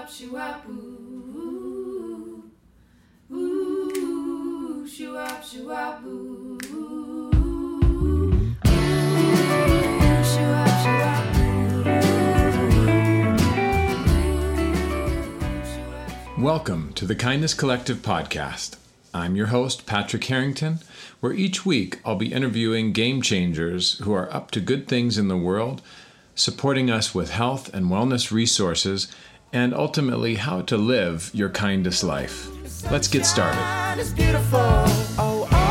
shoo-wop, ooh, ooh, shoo-wop, shoo-wop, ooh, ooh, shoo-wop, shoo-wop, ooh. Welcome to the Kindness Collective podcast. I'm your host, Patrick Harrington, where each week I'll be interviewing game changers who are up to good things in the world, supporting us with health and wellness resources, and ultimately how to live your kindest life. Let's get started. It's beautiful. Oh, oh,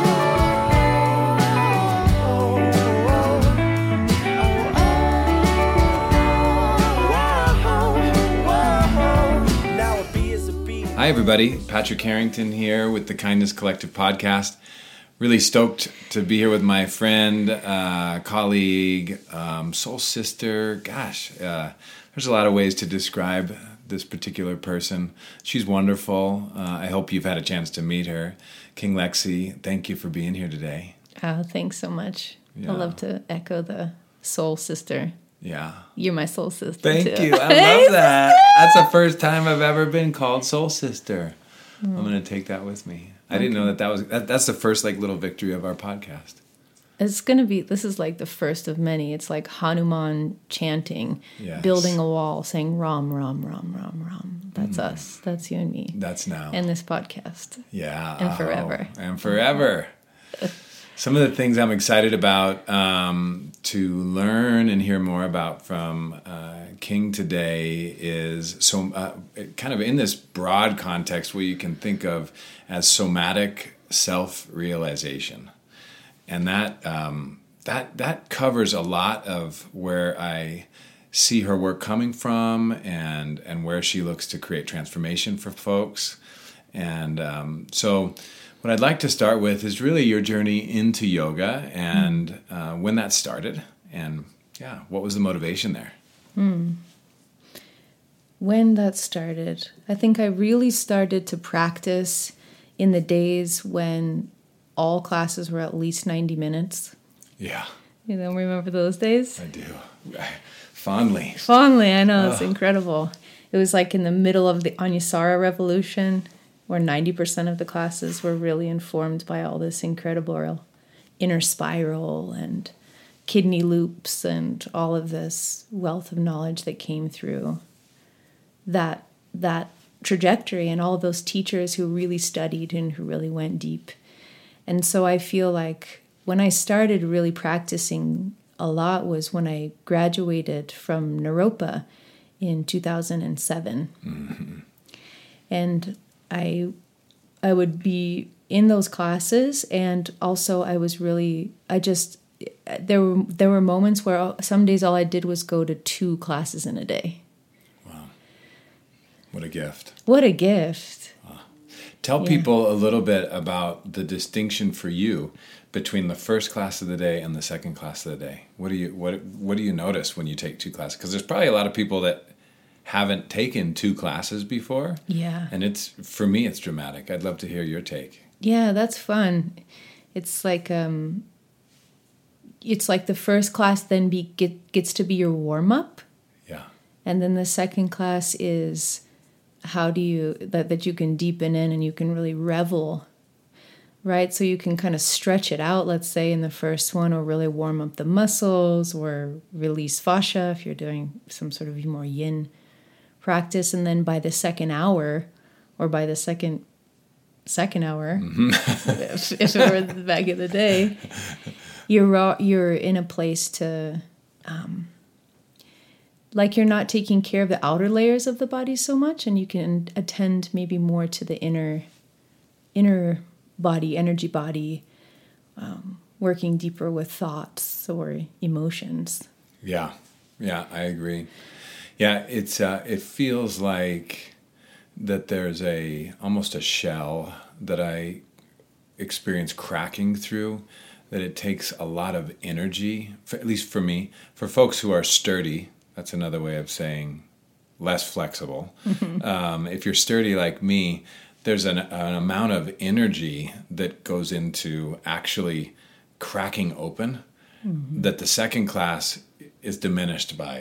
Hi, everybody. Patrick Harrington here with the Kindness Collective podcast. Really stoked to be here with my friend, colleague, soul sister. Gosh, there's a lot of ways to describe this particular person. She's wonderful. I hope you've had a chance to meet her. King Lexi, thank you for being here today. Oh, thanks so much. Yeah. I love to echo the soul sister. Yeah. You're my soul sister, Thank too. you. I love that. That's the first time I've ever been called soul sister. I'm going to take that with me. I didn't know that's the first little victory of our podcast. It's going to be, this is like the first of many. It's like Hanuman chanting, Yes. building a wall, saying Ram, Ram, Ram, Ram, Ram. That's us. That's you and me. That's now. And this podcast. Yeah. And forever. And forever. Some of the things I'm excited about to learn and hear more about from King today is kind of in this broad context where you can think of as somatic self-realization. And that covers a lot of where I see her work coming from and where she looks to create transformation for folks. And so what I'd like to start with is really your journey into yoga and when that started and what was the motivation there? When that started, I think I really started to practice in the days when all classes were at least 90 minutes. Yeah, You don't remember those days? I do. Fondly. Fondly, I know, it's incredible. It was like in the middle of the Anusara revolution, where 90% of the classes were really informed by all this incredible inner spiral and kidney loops and all of this wealth of knowledge that came through that trajectory and all of those teachers who really studied and who really went deep. And so I feel like when I started really practicing a lot was when I graduated from Naropa in 2007. Mm-hmm. And I would be in those classes, and also there were moments where some days all I did was go to 2 classes in a day. Wow. What a gift. What a gift. Tell people a little bit about the distinction for you between the first class of the day and the second class of the day. What do you notice when you take 2 classes? Because there's probably a lot of people that haven't taken 2 classes before. Yeah. And for me, it's dramatic. I'd love to hear your take. Yeah, that's fun. It's like the first class then gets to be your warm-up. Yeah. And then the second class is how do you, that you can deepen in and you can really revel, right? So you can kind of stretch it out, let's say, in the first one, or really warm up the muscles or release fascia if you're doing some sort of more yin practice. And then by the second hour, or by the second hour, if it were back in the day, you're in a place to... like you're not taking care of the outer layers of the body so much, and you can attend maybe more to the inner body, energy body, working deeper with thoughts or emotions. Yeah, I agree. Yeah, it feels like that there's almost a shell that I experience cracking through, that it takes a lot of energy, at least for me, for folks who are sturdy. That's another way of saying less flexible. If you're sturdy like me, there's an amount of energy that goes into actually cracking open that the second class is diminished by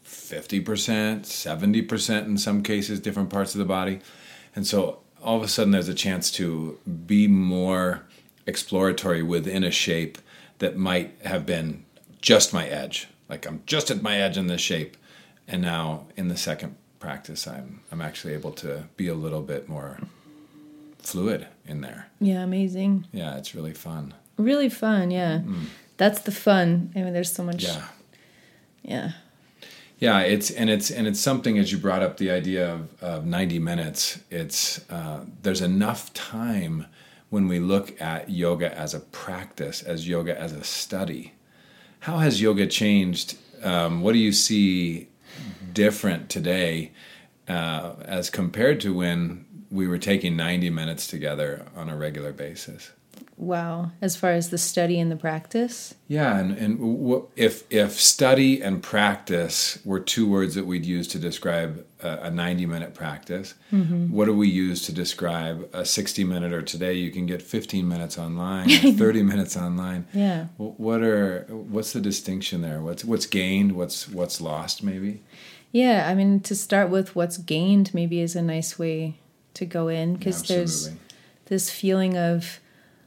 50%, 70% in some cases, different parts of the body. And so all of a sudden there's a chance to be more exploratory within a shape that might have been just my edge. Like I'm just at my edge in this shape. And now in the second practice, I'm actually able to be a little bit more fluid in there. Yeah, amazing. Yeah, it's really fun. Really fun, yeah. That's the fun. I mean, there's so much. Yeah. Yeah. Yeah, it's something, as you brought up the idea of 90 minutes, it's there's enough time when we look at yoga as a practice, as yoga as a study. How has yoga changed? What do you see different today as compared to when we were taking 90 minutes together on a regular basis? Wow. As far as the study and the practice? Yeah, and if study and practice were two words that we'd use to describe a 90-minute practice, what do we use to describe a 60-minute, or today you can get 15 minutes online, 30 minutes online? Yeah. What's the distinction there? What's gained? What's lost? Maybe. Yeah, I mean, to start with, what's gained maybe is a nice way to go in, because there's Absolutely. this feeling of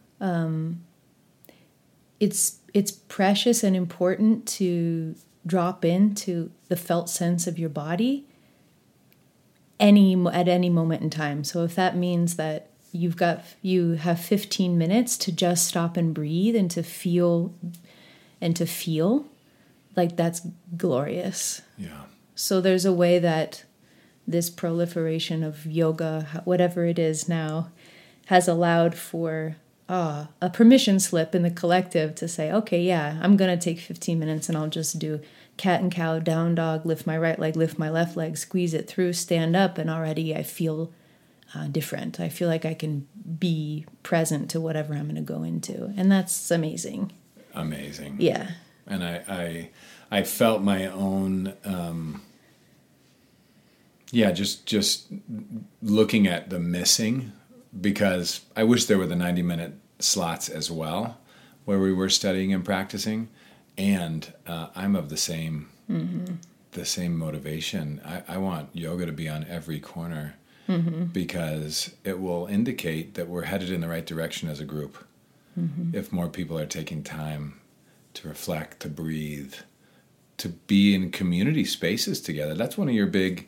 it's precious and important to drop into the felt sense of your body at any moment in time. So if that means that you have 15 minutes to just stop and breathe and to feel like, that's glorious. Yeah. So there's a way that this proliferation of yoga, whatever it is now, has allowed for a permission slip in the collective to say, okay, yeah, I'm going to take 15 minutes and I'll just do cat and cow, down dog, lift my right leg, lift my left leg, squeeze it through, stand up, and already I feel different. I feel like I can be present to whatever I'm going to go into. And that's amazing. Amazing. Yeah. And I felt my own, just looking at the missing, because I wish there were the 90-minute slots as well, where we were studying and practicing. And I'm of the same motivation. I want yoga to be on every corner, because it will indicate that we're headed in the right direction as a group. If more people are taking time to reflect, to breathe, to be in community spaces together. That's one of your big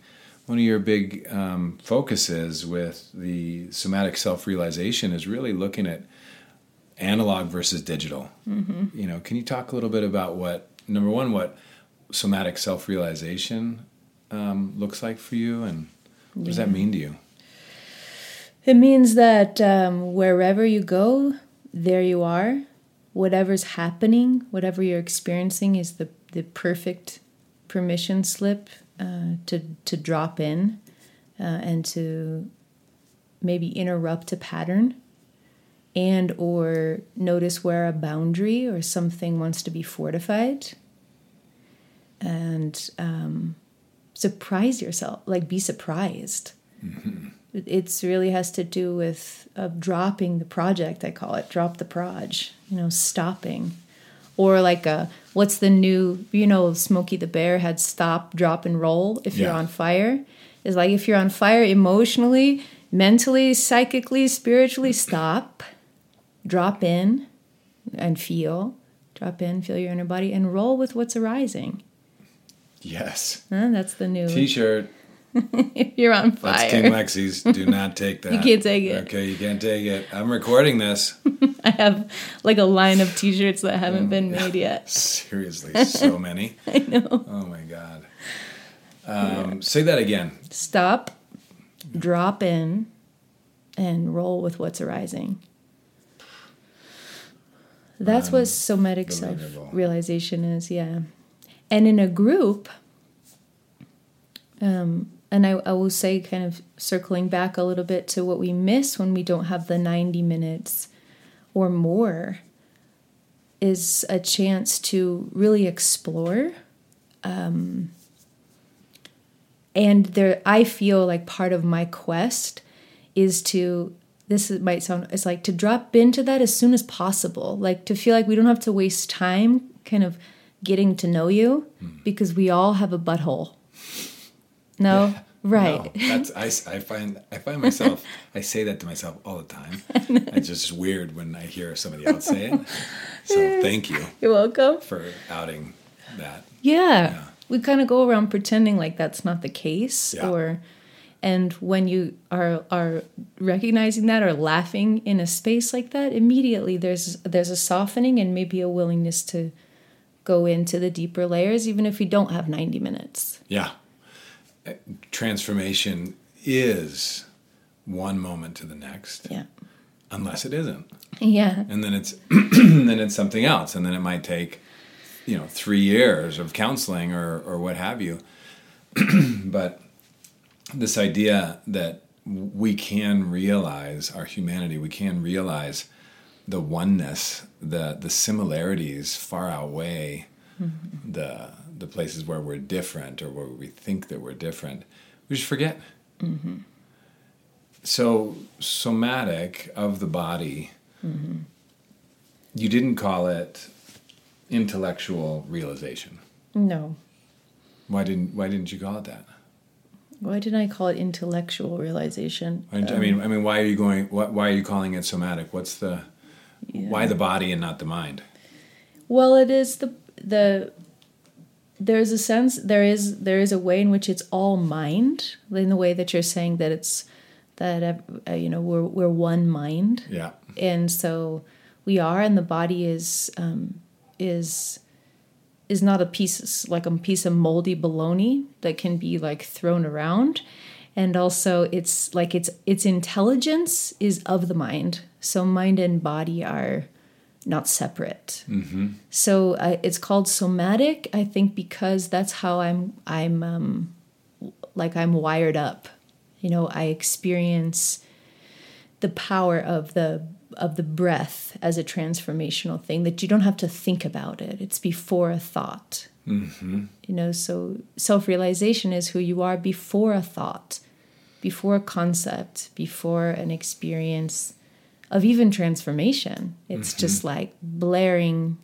focuses with the somatic self-realization, is really looking at analog versus digital. You know, can you talk a little bit about what somatic self-realization looks like for you, and what does that mean to you? It means that wherever you go, there you are. Whatever's happening, whatever you're experiencing, is the perfect permission slip to drop in and to maybe interrupt a pattern, and or notice where a boundary or something wants to be fortified, and surprise yourself, like be surprised. It really has to do with dropping the project, I call it, drop the proj, stopping. Or like what's the new, Smokey the Bear had stop, drop, and roll if you're on fire. It's like if you're on fire emotionally, mentally, psychically, spiritually, stop, drop in and feel. Drop in, feel your inner body, and roll with what's arising. Yes. That's the new T-shirt. If you're on fire. That's King Lexi's. Do not take that. You can't take it. Okay, you can't take it. I'm recording this. I have like a line of T-shirts that haven't been made yet. Seriously, so many. I know. Oh my God. Say that again. Stop, drop in, and roll with what's arising. That's what somatic self-realization is, yeah. And in a group, and I will say, kind of circling back a little bit to what we miss when we don't have the 90 minutes or more, is a chance to really explore. And I feel like part of my quest is it's like to drop into that as soon as possible, like to feel like we don't have to waste time kind of getting to know you because we all have a butthole. No? Yeah. Right. No, I find myself, I say that to myself all the time. It's just weird when I hear somebody else say it. So thank you You're welcome. for outing that. Yeah. We kind of go around pretending like that's not the case. Yeah. And when you are recognizing that or laughing in a space like that, immediately there's a softening and maybe a willingness to go into the deeper layers, even if you don't have 90 minutes. Yeah. Transformation is one moment to the next, Yeah. unless it isn't. Yeah. And then it's then it's something else. And then it might take, 3 years of counseling or what have you. But this idea that we can realize our humanity, we can realize the oneness, the similarities far outweigh the places where we're different or where we think that we're different. We just forget. Mm-hmm. So somatic of the body, you didn't call it intellectual realization. No. Why didn't you call it that? Why didn't I call it intellectual realization? I mean, why are you going? Why are you calling it somatic? What's the why the body and not the mind? Well, it is the there's a sense there is a way in which it's all mind, in the way that you're saying that it's that we're one mind. Yeah. And so we are, and the body is not a piece of moldy bologna that can be like thrown around. And also its intelligence is of the mind. So mind and body are not separate. Mm-hmm. So it's called somatic, I think, because that's how I'm wired up. I experience the power of the breath as a transformational thing, that you don't have to think about it. It's before a thought. Mm-hmm. So self-realization is who you are before a thought, before a concept, before an experience of even transformation. It's just like blaring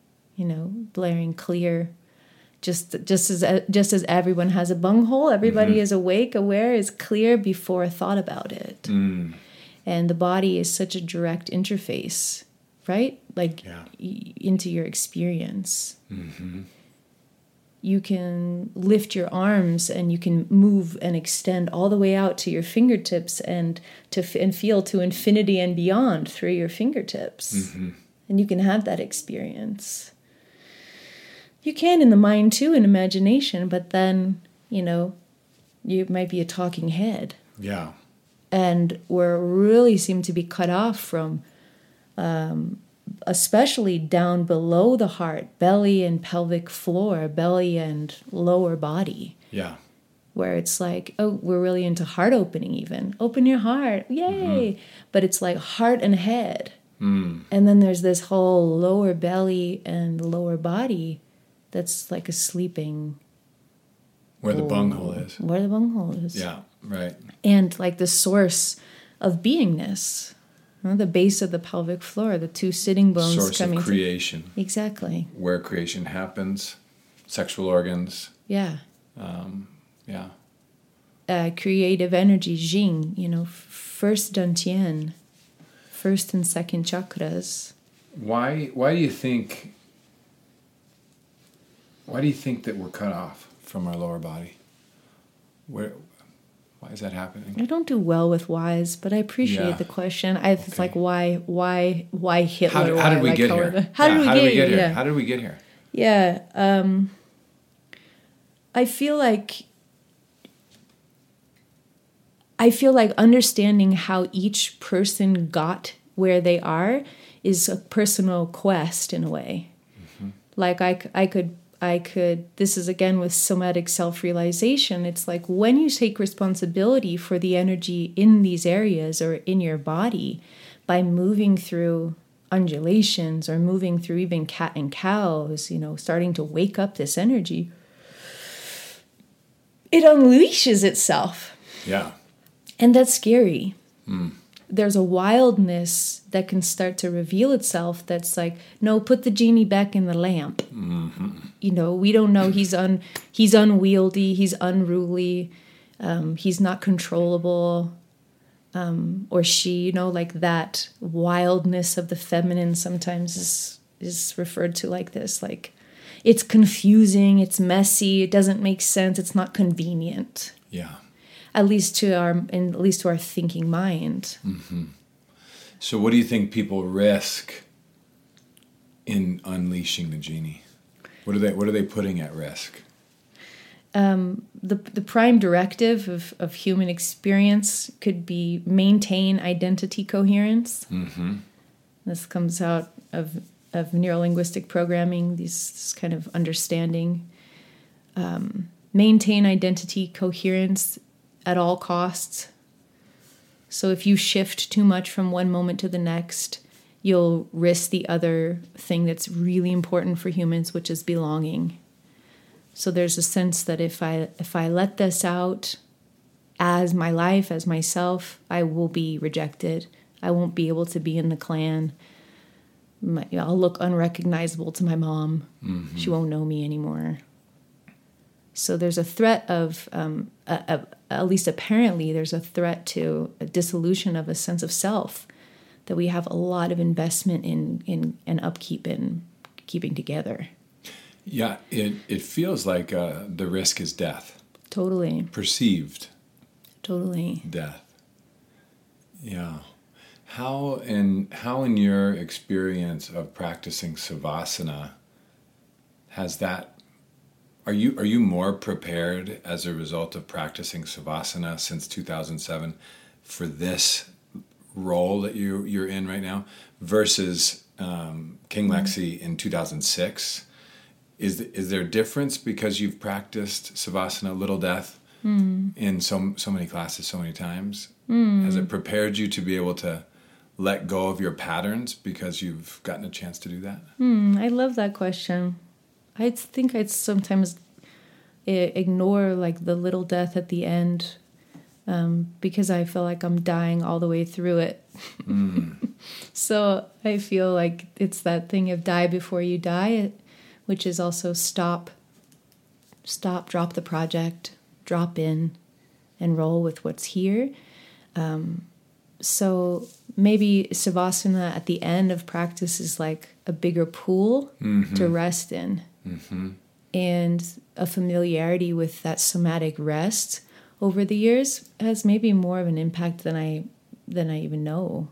clear. Just as everyone has a bunghole, everybody is awake, aware, is clear before a thought about it. Mm. And the body is such a direct interface, right? Into your experience. Mm-hmm. You can lift your arms and you can move and extend all the way out to your fingertips and feel to infinity and beyond through your fingertips. Mm-hmm. And you can have that experience. You can in the mind too, in imagination, but then, you might be a talking head. Yeah. And we really seem to be cut off from, especially down below the heart, belly and pelvic floor, belly and lower body. Yeah. Where it's like, oh, we're really into heart opening even. Open your heart, yay! But it's like heart and head. Mm. And then there's this whole lower belly and lower body that's like a sleeping. Where the bunghole is. Where the bunghole is. Yeah, right. And like the source of beingness, the base of the pelvic floor, the two sitting bones Source coming of creation. Exactly. Where creation happens, sexual organs. Yeah. Yeah. Creative energy, Jing, first Dantian, first and second chakras. Why do you think that we're cut off from our lower body? Why is that happening? I don't do well with whys, but I appreciate the question. It's like why Hitler? How did we get here? How did we get here? Yeah. How did we get here? Yeah, I feel like understanding how each person got where they are is a personal quest in a way. Mm-hmm. Like I could, this is again with somatic self-realization. It's like when you take responsibility for the energy in these areas or in your body by moving through undulations or moving through even cat and cows, starting to wake up this energy, it unleashes itself. Yeah. And that's scary. there's a wildness that can start to reveal itself that's like, no, put the genie back in the lamp. You know, we don't know. He's unwieldy, he's unruly, he's not controllable, or she, you know, like that wildness of the feminine sometimes is referred to like this, like it's confusing, it's messy, it doesn't make sense, it's not convenient. Yeah. At least to our thinking mind. So what do you think people risk in unleashing the genie? What are they putting at risk? The prime directive of human experience could be maintain identity coherence. This comes out of neurolinguistic programming, this kind of understanding. Maintain identity coherence at all costs. So if you shift too much from one moment to the next, you'll risk the other thing that's really important for humans, which is belonging. So there's a sense that if I let this out as my life, as myself, I will be rejected. I won't be able to be in the clan. I'll look unrecognizable to my mom. She won't know me anymore. So there's a threat of, at least apparently, there's a threat to a dissolution of a sense of self that we have a lot of investment in and upkeep in keeping together. Yeah, it feels like the risk is death. Totally. Perceived. Totally. Death. Yeah. How in your experience of practicing Savasana has that? Are you more prepared as a result of practicing Savasana since 2007 for this role that you're in right now versus King Lexi in 2006? Is there a difference because you've practiced Savasana, Little Death, in so many classes so many times? Has it prepared you to be able to let go of your patterns because you've gotten a chance to do that? I love that question. I think I'd sometimes ignore like the little death at the end because I feel like I'm dying all the way through it. So I feel like it's that thing of die before you die, which is also stop, drop the project, drop in, and roll with what's here. So maybe Savasana at the end of practice is like a bigger pool to rest in. And a familiarity with that somatic rest over the years has maybe more of an impact than I even know.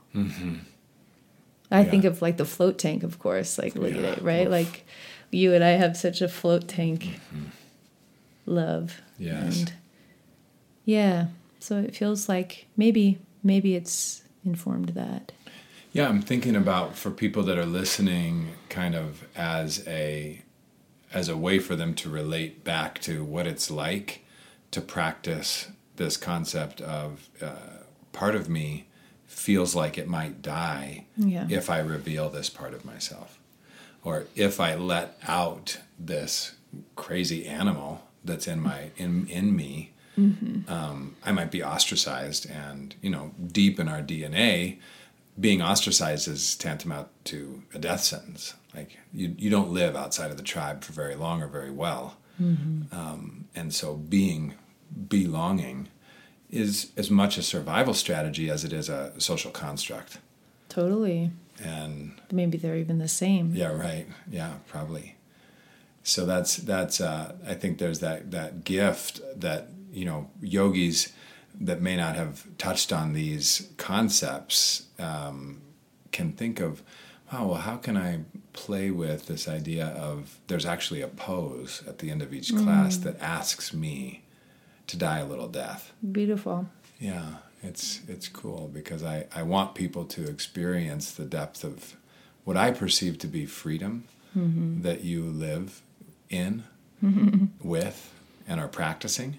I think of like the float tank, of course, like look at it, right? Like you and I have such a float tank love. Yes. And so it feels like maybe it's informed that. Yeah, I'm thinking about for people that are listening kind of as a way for them to relate back to what it's like to practice this concept of part of me feels like it might die if I reveal this part of myself. Or if I let out this crazy animal that's in me, I might be ostracized. And, deep in our DNA, being ostracized is tantamount to a death sentence. Like you don't live outside of the tribe for very long or very well. And so belonging is as much a survival strategy as it is a social construct. Totally. And maybe they're even the same. Yeah, right. Yeah, probably. So that's I think there's that gift that, yogis that may not have touched on these concepts can think of, wow, well, how can I play with this idea of there's actually a pose at the end of each class that asks me to die a little death. Beautiful. Yeah, it's cool because I want people to experience the depth of what I perceive to be freedom that you live in with and are practicing.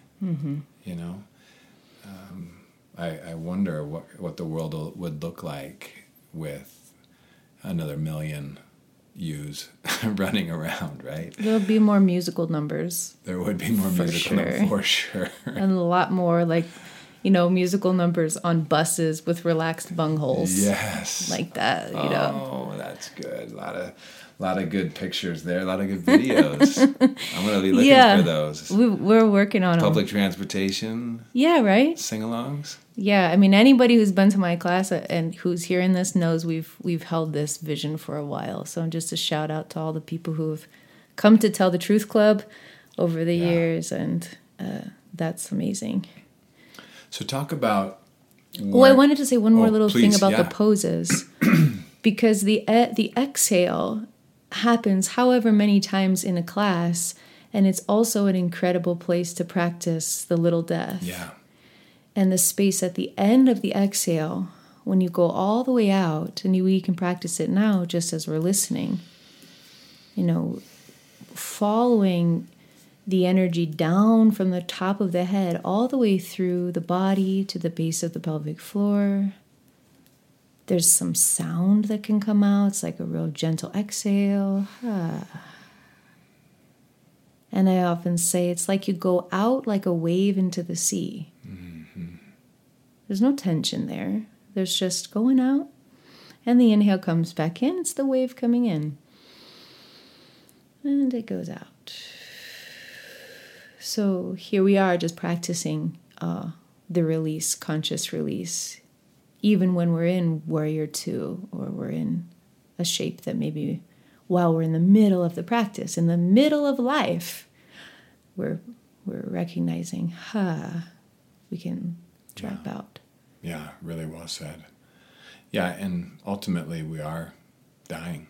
I wonder what the world would look like with another million yous running around, right? There'll be more musical numbers. There would be more musical numbers, for sure. And a lot more like musical numbers on buses with relaxed bungholes. Yes. Like that, Oh, that's good. A lot of good pictures there. A lot of good videos. I'm going to be looking for those. We're working on Public transportation, Yeah, right? sing-alongs. Yeah, I mean, anybody who's been to my class and who's hearing this knows we've held this vision for a while. So just a shout out to all the people who've come to Tell the Truth Club over the years, and that's amazing. So talk about... Oh, I wanted to say one more little thing please, about the poses. Because the exhale happens however many times in a class, and it's also an incredible place to practice the little death. Yeah. And the space at the end of the exhale, when you go all the way out, and we can practice it now just as we're listening, following the energy down from the top of the head all the way through the body to the base of the pelvic floor. There's some sound that can come out. It's like a real gentle exhale. And I often say it's like you go out like a wave into the sea. Mm-hmm. There's no tension there. There's just going out. And the inhale comes back in. It's the wave coming in. And it goes out. So here we are just practicing the release, conscious release, even when we're in Warrior 2 or we're in a shape that maybe while we're in the middle of the practice, in the middle of life, we're recognizing, we can drop out. Yeah, really well said. Yeah, and ultimately we are dying,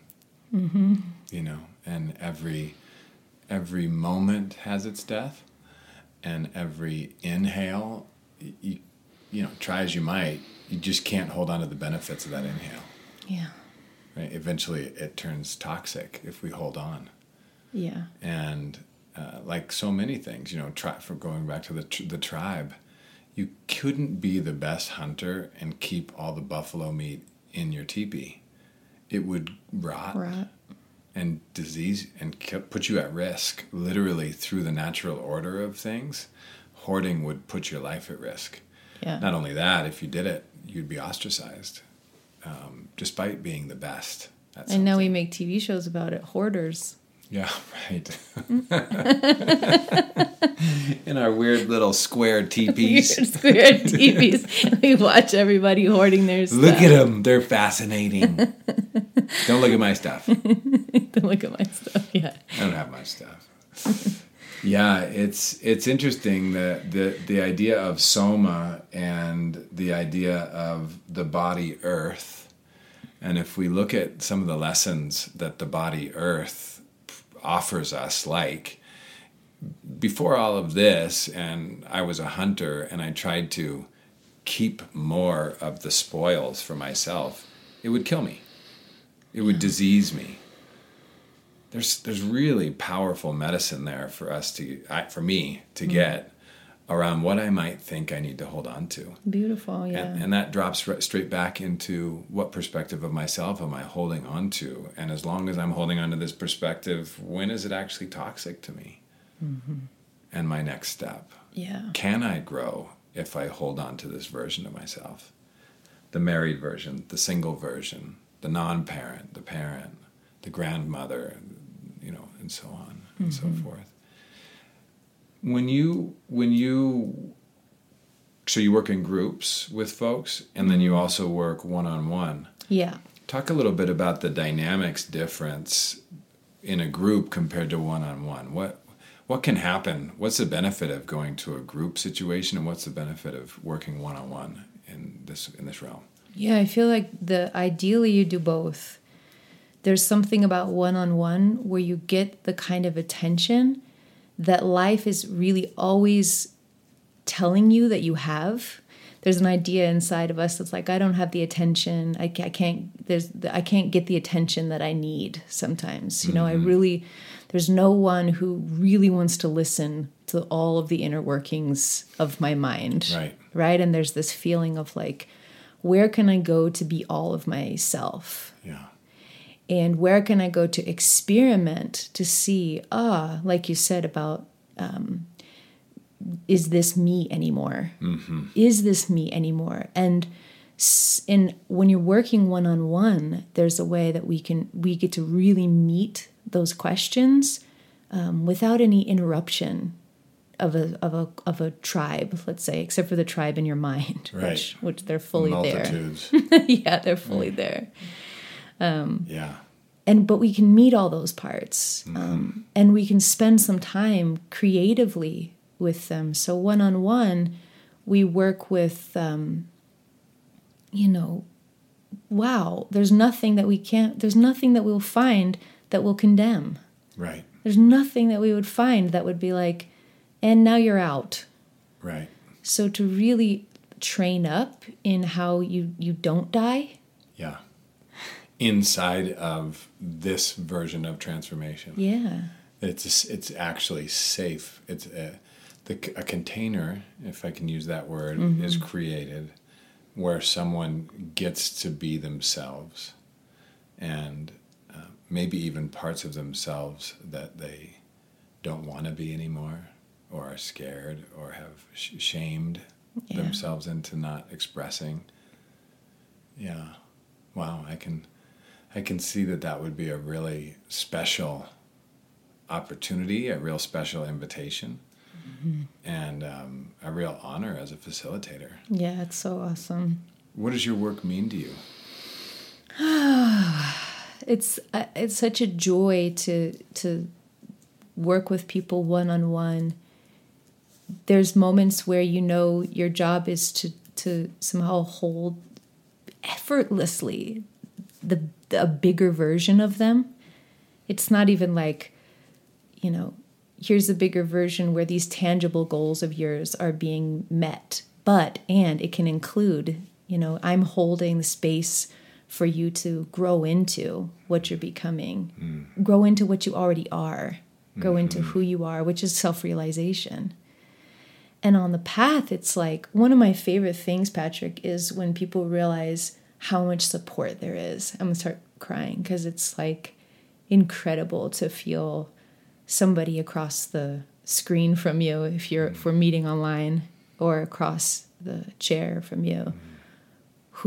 and every moment has its death, and every inhale, try as you might, you just can't hold on to the benefits of that inhale. Yeah. Right? Eventually it turns toxic if we hold on. Yeah. And like so many things, for going back to the tribe, you couldn't be the best hunter and keep all the buffalo meat in your teepee. It would rot. And disease and put you at risk, literally through the natural order of things. Hoarding would put your life at risk. Yeah. Not only that, if you did it, you'd be ostracized, despite being the best. And now we make TV shows about it, hoarders. Yeah, right. In our weird little square teepees. Weird square teepees. We watch everybody hoarding their stuff. Look at them. They're fascinating. Don't look at my stuff. Don't look at my stuff, yeah. I don't have my stuff. Yeah, it's interesting the idea of soma and the idea of the body earth. And if we look at some of the lessons that the body earth offers us, like before all of this, and I was a hunter and I tried to keep more of the spoils for myself, it would kill me. It would disease me. There's really powerful medicine there for me to get around what I might think I need to hold on to. Beautiful, yeah. And that drops straight back into what perspective of myself am I holding on to? And as long as I'm holding on to this perspective, when is it actually toxic to me? Mm-hmm. And my next step. Yeah. Can I grow if I hold on to this version of myself? The married version, the single version, the non-parent, the parent, the grandmother, and so on and so forth. So you work in groups with folks, and then you also work one-on-one. Yeah. Talk a little bit about the dynamics difference in a group compared to one-on-one. What can happen? What's the benefit of going to a group situation, and what's the benefit of working one-on-one in this realm? Yeah, I feel like ideally you do both. There's something about one-on-one where you get the kind of attention that life is really always telling you that you have. There's an idea inside of us that's like, I don't have the attention. I can't get the attention that I need sometimes. There's no one who really wants to listen to all of the inner workings of my mind. Right? And there's this feeling of like, where can I go to be all of myself? Yeah. And where can I go to experiment to see, like you said about is this me anymore? Is this me anymore? And when you're working one-on-one, there's a way that we get to really meet those questions without any interruption of a tribe, let's say, except for the tribe in your mind, Right. which they're fully Multitudes. there. Yeah, they're fully there. Yeah. But we can meet all those parts, and we can spend some time creatively with them. So one-on-one, we work with, wow, there's nothing that we'll find that will condemn. Right. There's nothing that we would find that would be like, and now you're out. Right. So to really train up in how you don't die. Yeah. Inside of this version of transformation. Yeah. It's actually safe. It's a container, if I can use that word, is created where someone gets to be themselves, and maybe even parts of themselves that they don't want to be anymore, or are scared, or have shamed themselves into not expressing. Yeah. Wow. I can see that would be a really special opportunity, a real special invitation, and a real honor as a facilitator. Yeah, it's so awesome. What does your work mean to you? It's such a joy to work with people one-on-one. There's moments where your job is to somehow hold effortlessly a bigger version of them. It's not even like, here's a bigger version where these tangible goals of yours are being met. And it can include, I'm holding the space for you to grow into what you're becoming, grow into what you already are, grow into who you are, which is self-realization. And on the path, it's like, one of my favorite things, Patrick, is when people realize how much support there is. I'm going to start crying because it's like incredible to feel somebody across the screen from you, if we're meeting online, or across the chair from you, who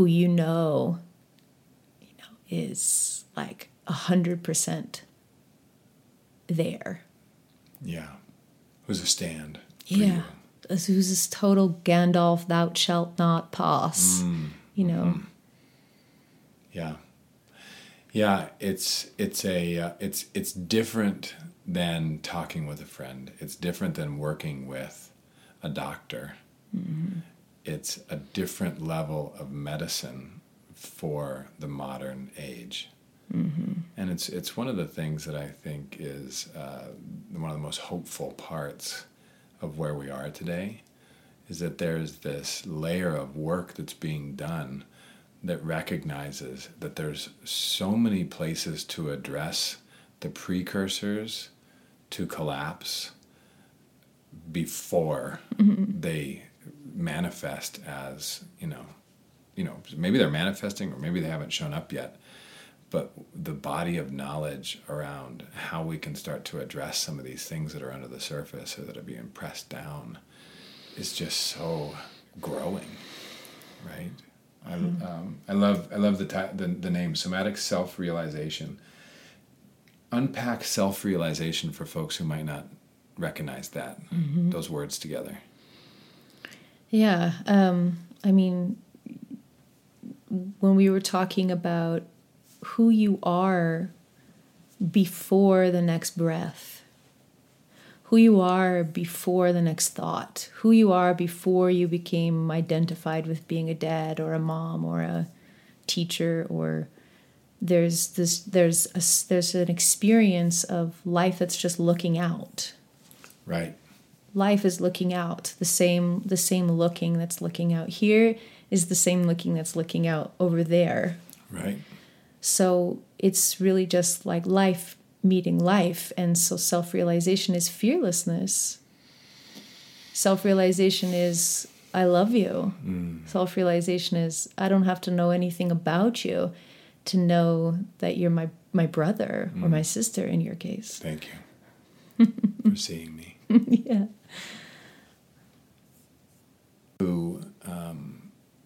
is like 100% there. Yeah. Who's a stand for Yeah. you? Who's this total Gandalf, thou shalt not pass, Yeah. Yeah, it's different than talking with a friend. It's different than working with a doctor. It's a different level of medicine for the modern age. And it's one of the things that I think is one of the most hopeful parts of where we are today, is that there's this layer of work that's being done that recognizes that there's so many places to address the precursors to collapse before they manifest as, maybe they're manifesting or maybe they haven't shown up yet, but the body of knowledge around how we can start to address some of these things that are under the surface or that are being pressed down is just so growing, right? I love the name somatic self-realization. Unpack self-realization for folks who might not recognize that those words together. Yeah, I mean, when we were talking about who you are before the next breath, who you are before the next thought, who you are before you became identified with being a dad or a mom or a teacher, or there's an experience of life that's just looking out. Right. Life is looking out, the same looking that's looking out here is the same looking that's looking out over there. Right. So it's really just like life meeting life. And so self-realization is fearlessness. Self-realization is, I love you. Self-realization is, I don't have to know anything about you to know that you're my brother or my sister in your case. Thank you for seeing me. Yeah.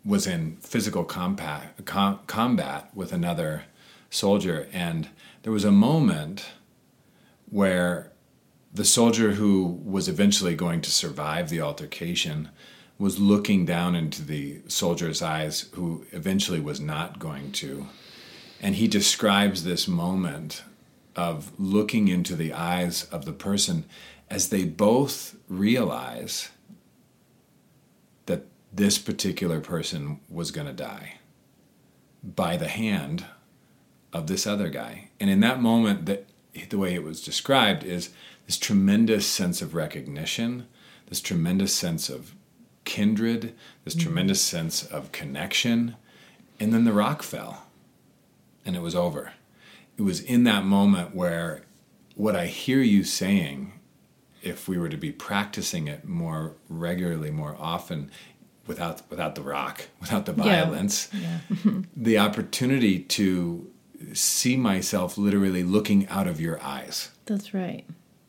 was in physical combat with another soldier, and there was a moment where the soldier who was eventually going to survive the altercation was looking down into the soldier's eyes who eventually was not going to. And he describes this moment of looking into the eyes of the person as they both realize that this particular person was going to die by the hand of this other guy. And in that moment, that the way it was described is this tremendous sense of recognition, this tremendous sense of kindred, this tremendous sense of connection. And then the rock fell and it was over. It was in that moment where what I hear you saying, if we were to be practicing it more regularly, more often, without the rock, without the violence, the opportunity to see myself literally looking out of your eyes. That's right.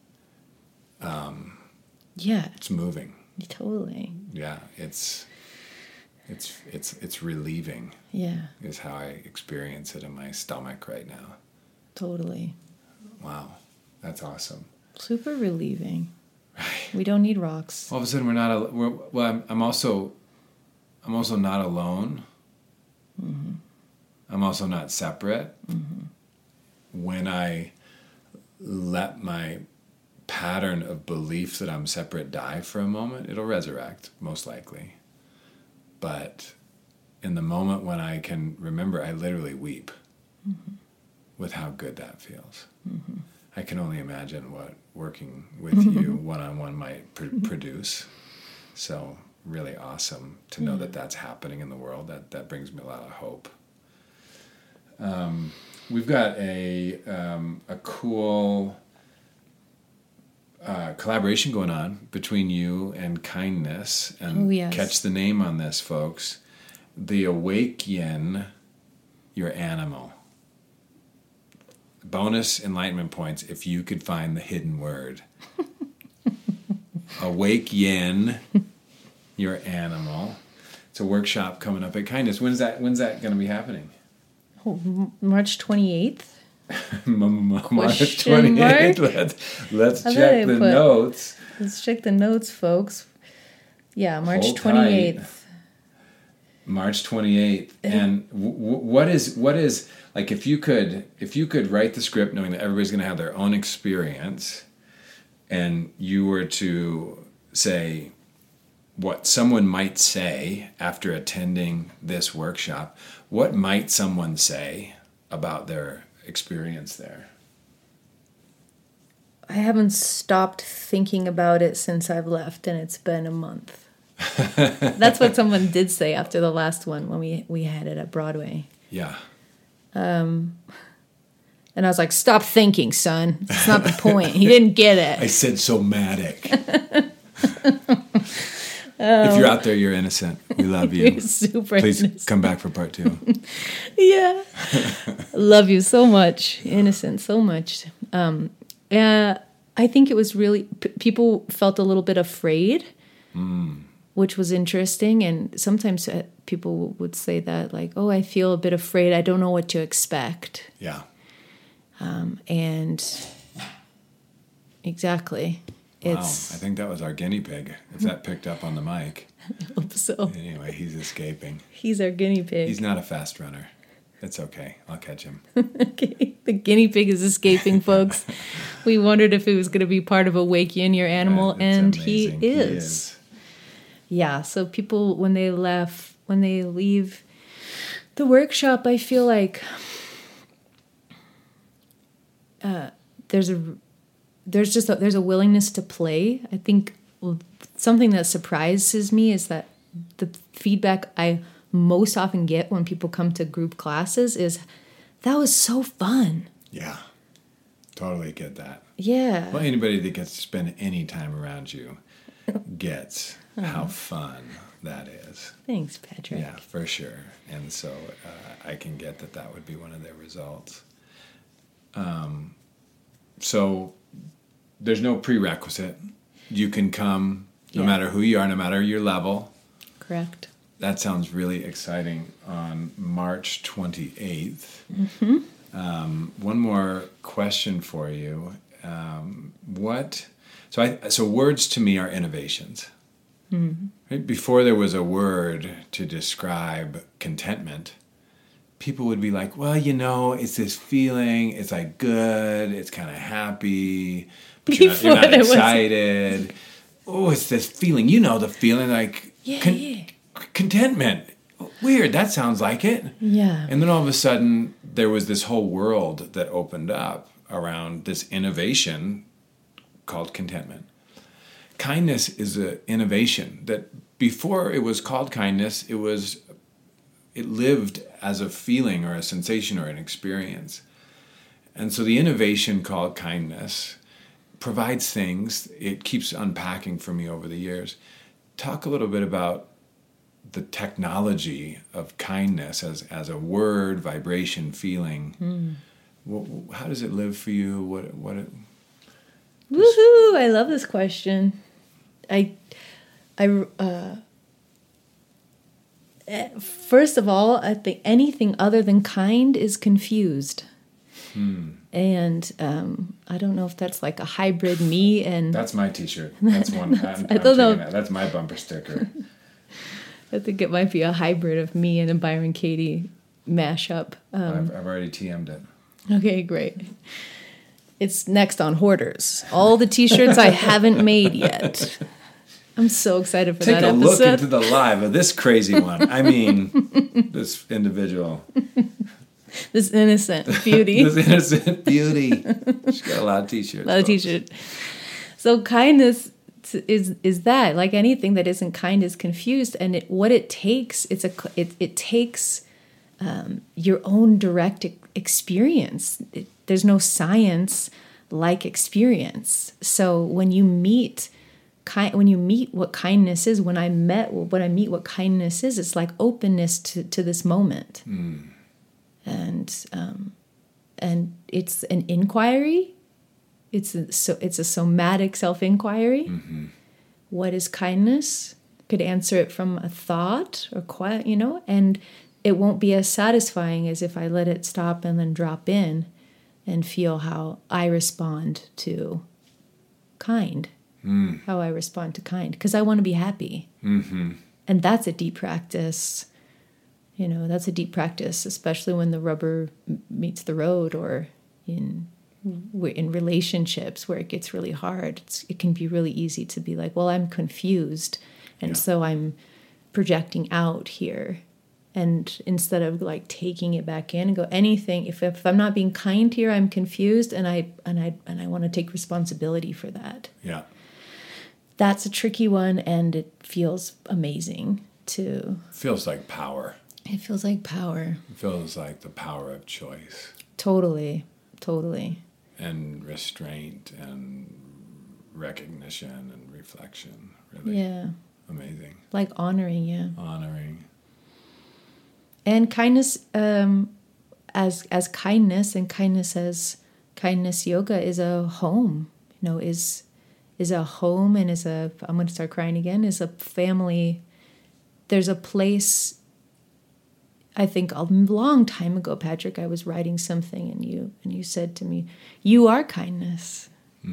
It's moving. Totally. Yeah, it's relieving. Yeah, Is how I experience it in my stomach right now. totally. Wow, that's awesome. Super relieving. We don't need rocks. All of a sudden, I'm also not alone. Mm-hmm. I'm also not separate. Mm-hmm. When I let my pattern of belief that I'm separate die for a moment, it'll resurrect, most likely. But in the moment when I can remember, I literally weep with how good that feels. I can only imagine what working with you one-on-one might produce. So really awesome to know that that's happening in the world. That brings me a lot of hope. We've got a cool collaboration going on between you and Kindness. And Oh, yes. catch the name on this, folks. The Awaken Your Animal. Bonus enlightenment points if you could find the hidden word. Awaken Your Animal. It's a workshop coming up at Kindness. When's that going to be happening? Oh, March 28th? March Question 28th. Let's How did check I the put- notes. Let's check the notes, folks. Yeah, March Hold 28th. March 28th. And what is like if you could write the script knowing that everybody's going to have their own experience, and you were to say what someone might say after attending this workshop, what might someone say about their experience there? I haven't stopped thinking about it since I've left, and it's been a month. That's what someone did say after the last one when we had it at Broadway. Yeah. And I was like, stop thinking, son. It's not the point. He didn't get I it. said somatic. If you're out there, you're innocent. We love you. You're super Please innocent. come back for part 2. Yeah. Love you so much. Innocent so much. I think it was really, people felt a little bit afraid, which was interesting. And sometimes people would say that, like, oh, I feel a bit afraid. I don't know what to expect. Yeah. And exactly. Wow. I It's, think that was our guinea pig. If that picked up on the mic. I hope so. Anyway, he's escaping. He's our guinea pig. He's not a fast runner. It's okay. I'll catch him. Okay, the guinea pig is escaping, folks. We wondered if he was going to be part of Awaken Your Animal, It's and amazing. he is. Yeah, so people, when they leave the workshop, I feel like there's a willingness to play. I think something that surprises me is that the feedback I most often get when people come to group classes is, that was so fun. Yeah. Totally get that. Yeah. Well, anybody that gets to spend any time around you gets how fun that is. Thanks, Patrick. Yeah, for sure. And so I can get that would be one of their results. So there's no prerequisite. You can come no Yeah. matter who you are, no matter your level. Correct. that sounds really exciting on March 28th. One more question for you. So words to me are innovations. Right? Before there was a word to describe contentment, people would be like, well, it's this feeling, it's like good, it's kind of happy, but you're not excited. Oh, it's this feeling, the feeling like contentment. Weird, that sounds like it. Yeah. And then all of a sudden, there was this whole world that opened up around this innovation called contentment. Kindness is an innovation that before it was called kindness, it lived as a feeling or a sensation or an experience. And so the innovation called kindness provides things, it keeps unpacking for me over the years. Talk a little bit about the technology of kindness as a word, vibration, feeling. How does it live for you? Woohoo! I love this question. First of all, I think anything other than kind is confused. And I don't know if that's like a hybrid me and... That's my t-shirt. That's one. I don't know. That's my bumper sticker. I think it might be a hybrid of me and a Byron Katie mashup. I've already TM'd it. Okay, great. It's next on Hoarders. All the t-shirts I haven't made yet. I'm so excited for that episode. Take a look into the live of this crazy one. I mean, this individual. This innocent beauty. This innocent beauty. She's got a lot of t-shirts. A lot of t-shirts. So kindness is that. Like anything that isn't kind is confused. And what it takes, it takes your own direct experience. There's no science like experience. So when you meet what kindness is, when I meet what kindness is, it's like openness to this moment. And it's an inquiry. It's a somatic self-inquiry. What is kindness? Could answer it from a thought or quiet, and it won't be as satisfying as if I let it stop and then drop in and feel how I respond to kind. How I respond to kind, because I want to be happy. And that's a deep practice. That's a deep practice, especially when the rubber meets the road, or in relationships where it gets really hard. It can be really easy to be like, well, I'm confused, and so I'm projecting out here. And instead of like taking it back in and go, anything, if I'm not being kind here, I'm confused, and I want to take responsibility for that. Yeah. That's a tricky one, and it feels amazing to... Feels like power. It feels like power. It feels like the power of choice. Totally. And restraint and recognition and reflection. Really. Yeah. Amazing. Like honoring, yeah. Honoring. And kindness as kindness, and kindness as kindness yoga is a home, is a home, and I'm going to start crying again, is a family. There's a place, I think a long time ago, Patrick, I was writing something and you said to me, you are kindness,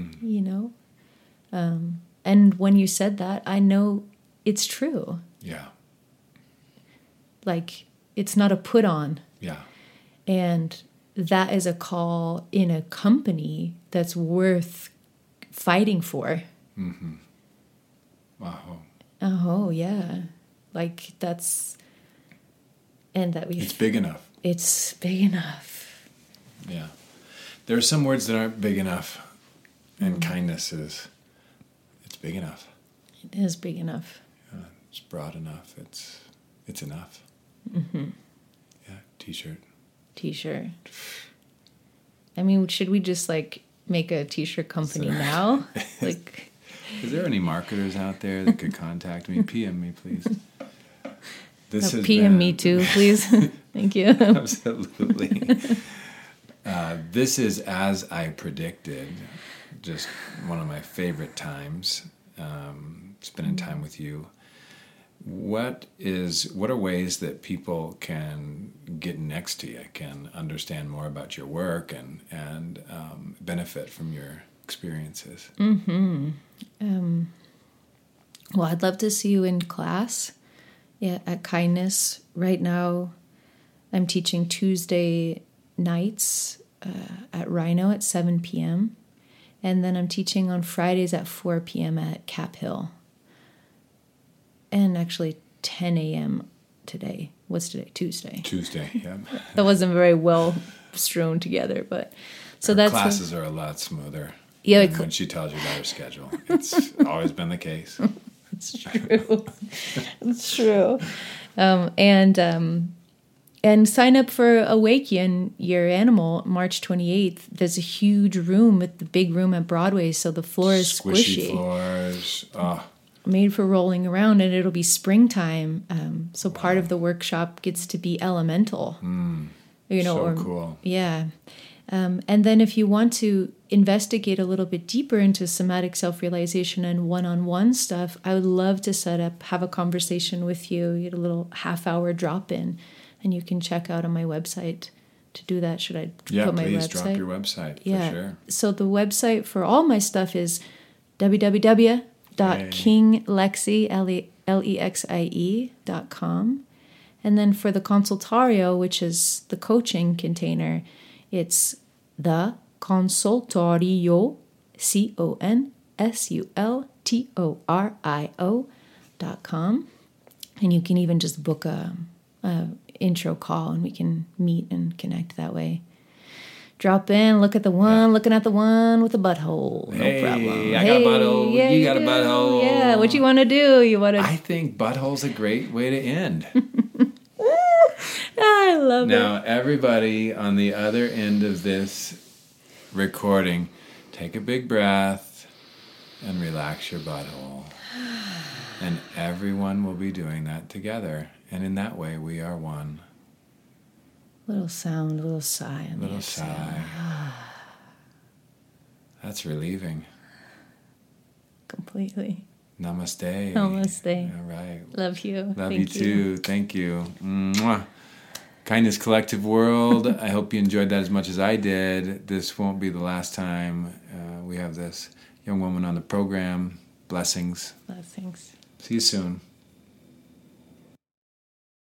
and when you said that, I know it's true. Yeah. Like, it's not a put on. Yeah. And that is a call in a company that's worth fighting for. Wow. Oh, yeah. Like, that's... And that It's big enough. It's big enough. Yeah. There are some words that aren't big enough. And kindness it's big enough. It is big enough. Yeah, it's broad enough. It's enough. Yeah, t-shirt. T-shirt. I mean, should we just like make a t-shirt company now? Like, is there any marketers out there that could contact me? PM me, please. This has PM been... me too, please. Thank you. Absolutely. This is As I Predicted. Just one of my favorite times, spending time with you. what are ways that people can get next to you, can understand more about your work and benefit from your experiences? Well, I'd love to see you in class at Kindness. Right now, I'm teaching Tuesday nights at Rhino at 7 p.m. And then I'm teaching on Fridays at 4 p.m. at Cap Hill. And actually 10 a.m. today. What's today? Tuesday. Tuesday, yeah. That wasn't very well strewn together, but so that's classes are a lot smoother. Yeah, than when she tells you about her schedule. It's always been the case. It's true. It's true. And sign up for Awaken Your Animal March 28th. There's a huge room at the big room at Broadway, so the floor is squishy. Floors. Oh, made for rolling around, and it'll be springtime. So part of the workshop gets to be elemental. so cool. Yeah. And then if you want to investigate a little bit deeper into somatic self-realization and one-on-one stuff, I would love to have a conversation with you, get a little half-hour drop-in, and you can check out on my website to do that. Should I put my website? Yeah, please drop your website, for sure. So the website for all my stuff is www.kinglexie.com. And then for the consultario, which is the coaching container, it's the consultorio, consultorio.com. And you can even just book a intro call and we can meet and connect that way. Drop in, look at the one, looking at the one with a butthole. No problem. I got a butthole. Yeah, you got a butthole. Yeah, what you want to do? I think butthole's a great way to end. I love it. Now, everybody on the other end of this recording, take a big breath and relax your butthole. And everyone will be doing that together. And in that way, we are one. Little sound, little sigh. Little sigh. That's relieving. Completely. Namaste. Namaste. All right. Love you. Love you too. Thank you. Mwah. Kindness Collective World. I hope you enjoyed that as much as I did. This won't be the last time we have this young woman on the program. Blessings. Blessings. See you soon.